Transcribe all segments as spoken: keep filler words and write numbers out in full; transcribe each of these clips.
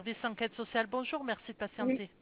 Service enquête sociale, bonjour, merci de Oui. patienter.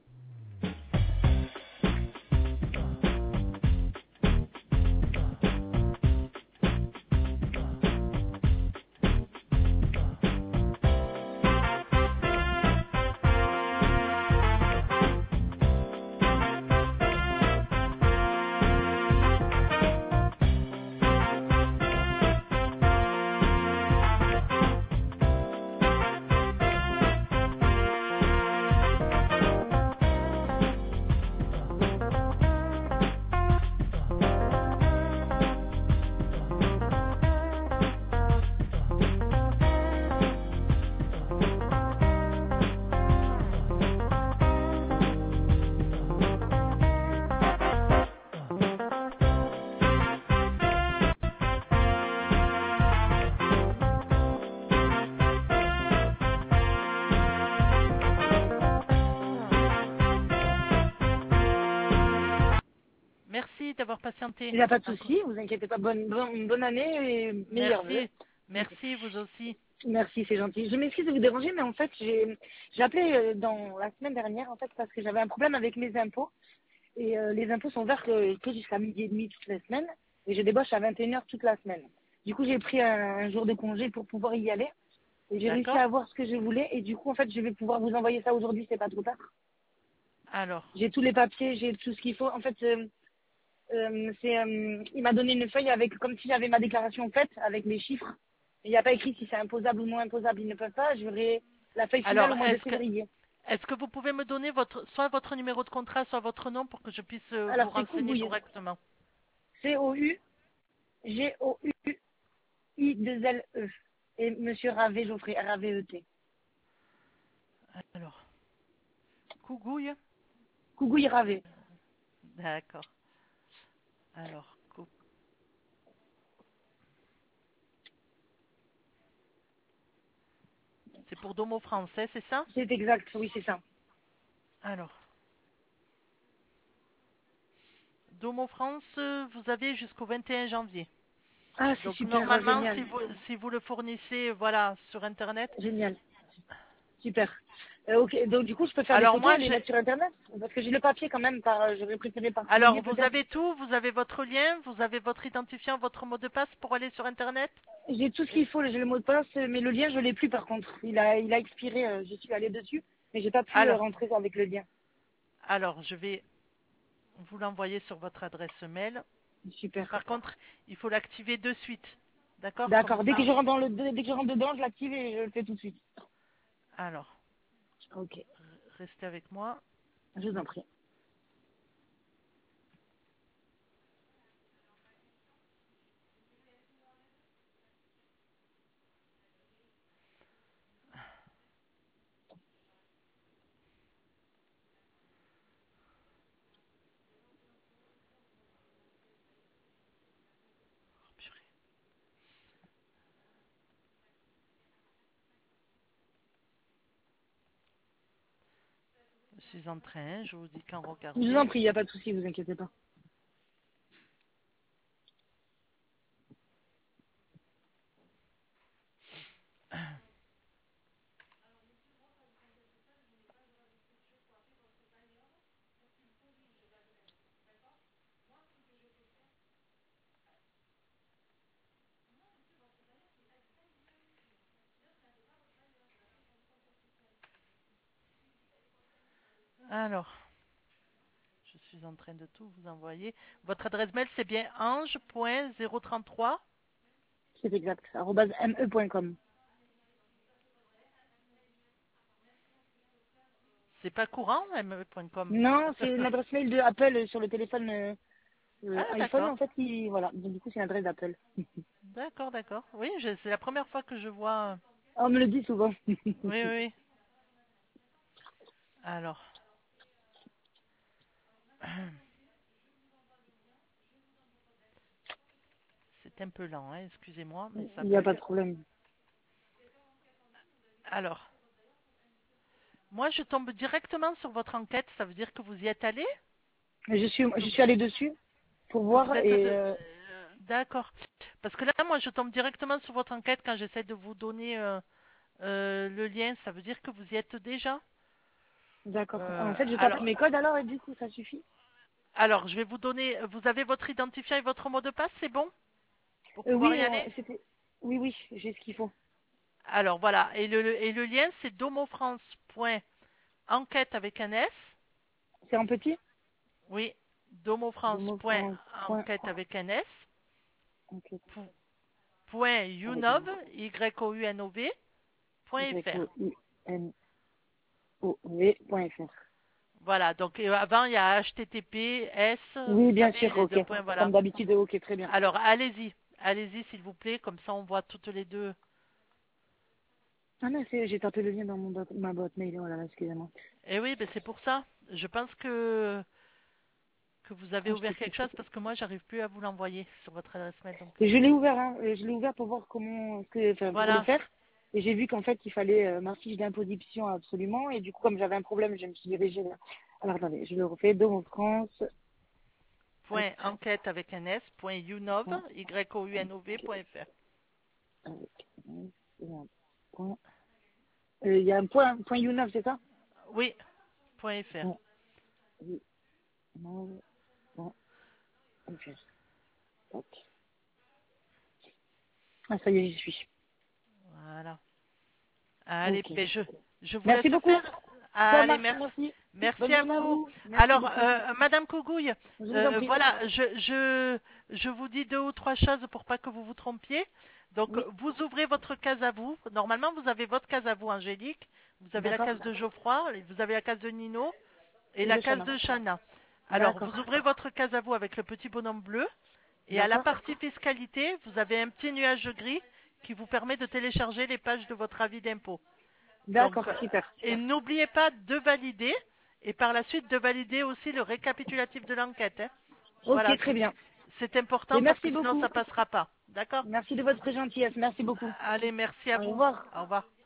Merci d'avoir patienté. Il n'y a pas de souci, vous inquiétez pas. Bonne, bonne, bonne année et meilleurs vœux. Merci, merci vous aussi. Merci, c'est gentil. Je m'excuse de vous déranger, mais en fait, j'ai j'ai appelé euh, dans la semaine dernière, en fait, parce que j'avais un problème avec mes impôts. Et euh, les impôts sont verts que, que jusqu'à midi et demi toutes les semaines. Et je débauche à vingt et une heures toute la semaine. Du coup, j'ai pris un, un jour de congé pour pouvoir y aller. Et j'ai réussi D'accord? à avoir ce que je voulais. Et du coup, en fait, je vais pouvoir vous envoyer ça aujourd'hui, c'est pas trop tard. Alors, J'ai tous les papiers, j'ai tout ce qu'il faut. En fait, euh, euh, c'est, euh, il m'a donné une feuille avec, comme si j'avais ma déclaration faite, avec mes chiffres. Il n'y a pas écrit si c'est imposable ou moins imposable, ils ne peuvent pas. Je verrai la feuille finale alors, au mois de est-ce que, février. est-ce que vous pouvez me donner votre, soit votre numéro de contrat, soit votre nom pour que je puisse euh, Alors, vous c'est renseigner Cougouille. correctement? C O U G O U I deux L E. Et Monsieur Ravé Geoffrey, R A V E T. Alors, Cougouille? Cougouille Ravé. D'accord. Alors, Cou- c'est pour Domo français, c'est ça? C'est exact, oui, c'est ça. Alors, Domo France, euh, vous avez jusqu'au vingt et un janvier. Ah, c'est Donc super, oh, normalement, génial. si vous, si vous le fournissez, voilà, sur Internet. Génial, super. Euh, ok, donc du coup, je peux faire des Alors photos moi, et les j'ai, mettre sur Internet? Parce que j'ai le papier quand même, par, euh, j'aurais préféré par alors courrier vous peut-être. avez tout, vous avez votre lien, vous avez votre identifiant, votre mot de passe pour aller sur Internet. J'ai tout ce qu'il faut, j'ai le mot de passe, mais le lien, je l'ai plus par contre. Il a, il a expiré, euh, je suis allée dessus, mais j'ai pas pu euh, Alors, rentrer avec le lien. alors je vais vous l'envoyer sur votre adresse mail. Super. Par contre, il faut l'activer de suite. D'accord? Comme D'accord, dès que ça. je rentre dans le, dès que je rentre dedans, je l'active et je le fais tout de suite. Alors, Ok, restez avec moi. je vous en prie. Oh, purée. Je suis en train, je vous dis qu'en Je vous en regarder. prie, il n'y a pas de souci, vous inquiétez pas. Alors, je suis en train de tout vous envoyer. Votre adresse mail, c'est bien ange point zéro trente-trois. C'est exact, arobase me point com. C'est pas courant, m e point com. Non, c'est une adresse mail de Apple sur le téléphone euh, euh, Ah, iPhone, d'accord. en fait, qui, voilà, donc, du coup, c'est une adresse d'Apple. D'accord, d'accord. Oui, je- c'est la première fois que je vois. On me le dit souvent. Oui, oui, oui. Alors, c'est un peu lent, hein, excusez-moi, mais ça Il n'y a pas bug. de problème. Alors, moi, je tombe directement sur votre enquête. Ça veut dire que vous y êtes allé? Je suis, Que je vous, suis allée dessus pour que vous voir êtes et de... euh, euh, D'accord. Parce que là, moi, je tombe directement sur votre enquête quand j'essaie de vous donner euh, Euh, le lien, ça veut dire que vous y êtes déjà. D'accord. En Euh, fait, je tape alors, mes codes alors et du coup, ça suffit? alors, je vais vous donner. Vous avez votre identifiant et votre mot de passe, c'est bon pour Euh, pouvoir oui, y euh, aller. c'était. Oui, oui, j'ai ce qu'il faut. Alors voilà, et le, le- et le lien c'est domofrance.enquête avec un S. C'est en petit? Oui, Domofrance. Point. domofrance.enquête avec un S. Ok. pou- Point Avec un unov, Y O U N O V, point Y fr. O U N O V point F R. Voilà, donc euh, avant il y a H T T P S, vous Oui, bien savez, sûr, les ok. deux points, voilà. Comme d'habitude, ok, très bien. Alors allez-y, allez-y s'il vous plaît, comme ça on voit toutes les deux. Ah non, c'est- j'ai tapé le lien dans mon boîte- ma boîte mail. Oh là là, excusez-moi. Et oui, ben c'est pour ça. Je pense que, que vous avez ouvert quelque H T T P. chose parce que moi j'arrive plus à vous l'envoyer sur votre adresse mail. Donc Et euh, je l'ai ouvert, hein. euh, Je l'ai ouvert pour voir comment, ce que, enfin, pour le voilà. faire. Et j'ai vu qu'en fait, il fallait euh, ma fiche d'imposition absolument. Et du coup, comme j'avais un problème, je me suis dirigée vers. Alors attendez, je le refais. De mon France. Hop, Point enquête avec un S, point unov, point, Y O U N O V, point fr. avec un, et un point. Euh, Il y a un point, point YouNov, c'est ça? Oui, point fr. Point YouNov, point F R. Tac. Ah, ça y est, j'y suis. Voilà. Allez, Ok. ben je, je vous Merci laisse beaucoup. faire. Ça Allez, marche, merci. merci. Merci Bonne à journée à vous. vous. Merci Alors, beaucoup. euh, Madame Cougouille, Je vous en euh, prie. voilà, je, je, je vous dis deux ou trois choses pour pas que vous vous trompiez. Donc, Oui, vous ouvrez votre case à vous. Normalement, vous avez votre case à vous, Angélique. Vous avez la d'accord. case de Geoffroy, vous avez la case de Nino et Et la de case Chana. de Chana. Alors, D'accord. vous ouvrez votre case à vous avec le petit bonhomme bleu. Et à la D'accord. partie fiscalité, vous avez un petit nuage gris qui vous permet de télécharger les pages de votre avis d'impôt. Donc, D'accord, euh, super. et n'oubliez pas de valider et par la suite de valider aussi le récapitulatif de l'enquête, hein. Ok, Voilà, très c'est bien. c'est Et important parce que merci sinon beaucoup. ça passera pas. D'accord? Merci de votre gentillesse. Merci beaucoup. Allez, merci à Au vous. revoir. Au revoir.